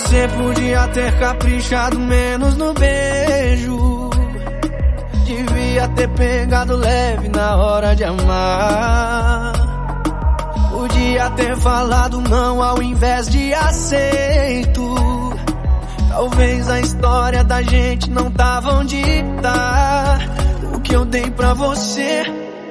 Você podia ter caprichado menos no beijo. Devia ter pegado leve na hora de amar. Podia ter falado não ao invés de aceito. Talvez a história da gente não tava onde tá. O que eu dei pra você,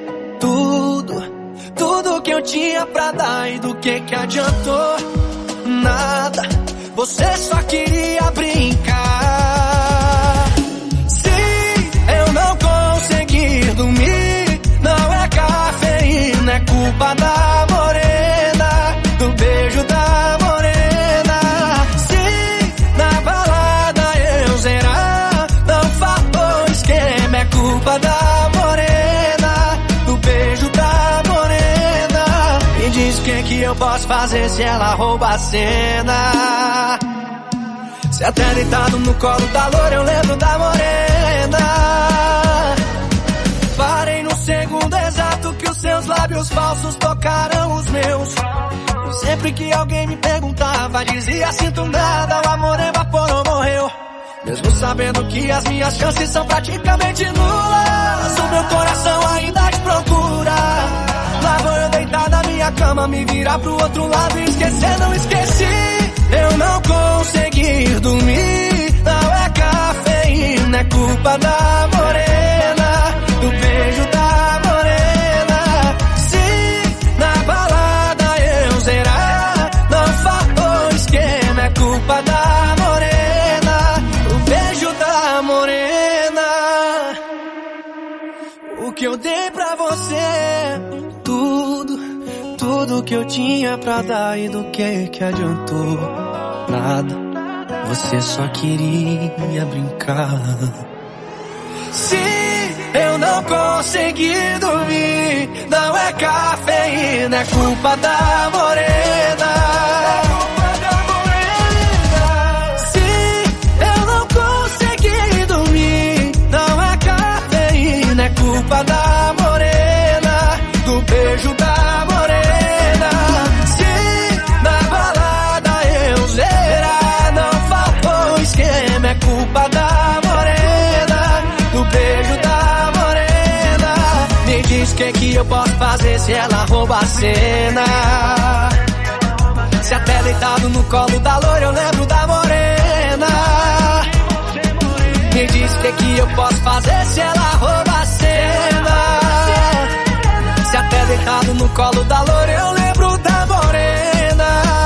tudo que eu tinha pra dar, e do que adiantou? Nada, você só queria brincar. Se eu não conseguir dormir, não é cafeína, é culpa da morena, do beijo da morena. Se na balada eu zerar, não faltou esquema, é culpa da morena, do beijo da morena. Me diz o que eu posso fazer se ela rouba a cena. Se até deitado no colo da loura eu lembro da morena. Parei no segundo exato que os seus lábios falsos tocaram os meus. E sempre que alguém me perguntava, dizia sinto nada, o amor evaporou, morreu. Mesmo sabendo que as minhas chances são praticamente nulas, o meu coração ainda te procura. Lá vou eu deitar na minha cama, me virar pro outro lado e esquecer, não esqueci. Eu não consegui dormir, não é cafeína, é culpa da morena, do beijo da morena. Se na balada eu zerar, não faltou esquema, é culpa da morena, do beijo da morena. O que eu dei pra você, tudo que eu tinha pra dar, e do que adiantou? Nada, você só queria brincar. Se eu não conseguir dormir, não é cafeína, é culpa da morena. Se eu não conseguir dormir, não é cafeína, é culpa da morena, do beijo da morena. É culpa da morena, do beijo da morena. Me diz o que eu posso fazer se ela rouba a cena. Se até deitado no colo da loira eu lembro da morena. Me diz o que eu posso fazer se ela rouba a cena. Se até deitado no colo da loira eu lembro da morena.